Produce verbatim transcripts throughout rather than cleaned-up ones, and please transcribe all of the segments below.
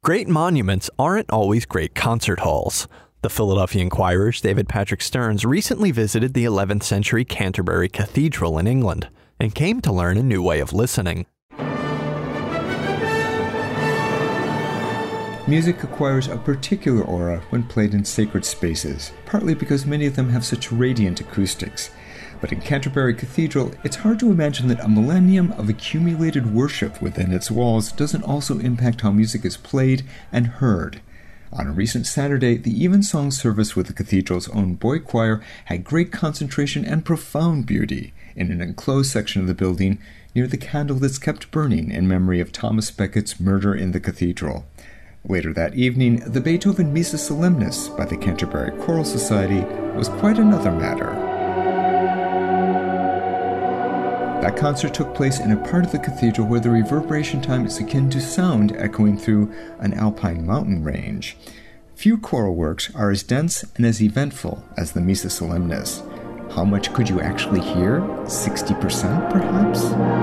Great monuments aren't always great concert halls. The Philadelphia Inquirer's David Patrick Stearns recently visited the eleventh century Canterbury Cathedral in England and came to learn a new way of listening. Music acquires a particular aura when played in sacred spaces, partly because many of them have such radiant acoustics. But in Canterbury Cathedral, it's hard to imagine that a millennium of accumulated worship within its walls doesn't also impact how music is played and heard. On a recent Saturday, the Evensong service with the cathedral's own boy choir had great concentration and profound beauty in an enclosed section of the building near the candle that's kept burning in memory of Thomas Becket's murder in the cathedral. Later that evening, the Beethoven Missa Solemnis by the Canterbury Choral Society was quite another matter. That concert took place in a part of the cathedral where the reverberation time is akin to sound echoing through an alpine mountain range. Few choral works are as dense and as eventful as the Missa Solemnis. How much could you actually hear? sixty percent, perhaps?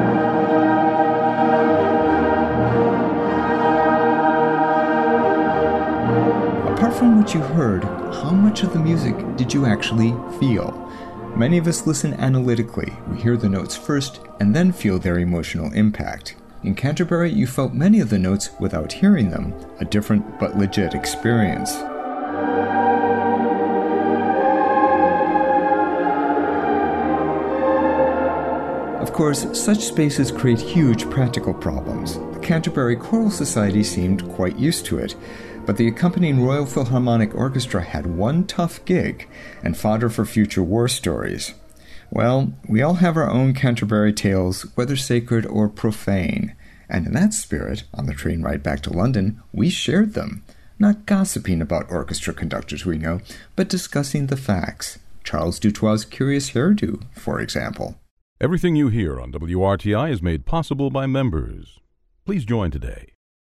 Apart from what you heard, how much of the music did you actually feel? Many of us listen analytically. We hear the notes first and then feel their emotional impact. In Canterbury, you felt many of the notes without hearing them, a different but legit experience. Of course, such spaces create huge practical problems. The Canterbury Choral Society seemed quite used to it, but the accompanying Royal Philharmonic Orchestra had one tough gig and fodder for future war stories. Well, we all have our own Canterbury tales, whether sacred or profane, and in that spirit, on the train ride back to London, we shared them, not gossiping about orchestra conductors we know, but discussing the facts. Charles Dutoit's curious hairdo, for example. Everything you hear on W R T I is made possible by members. Please join today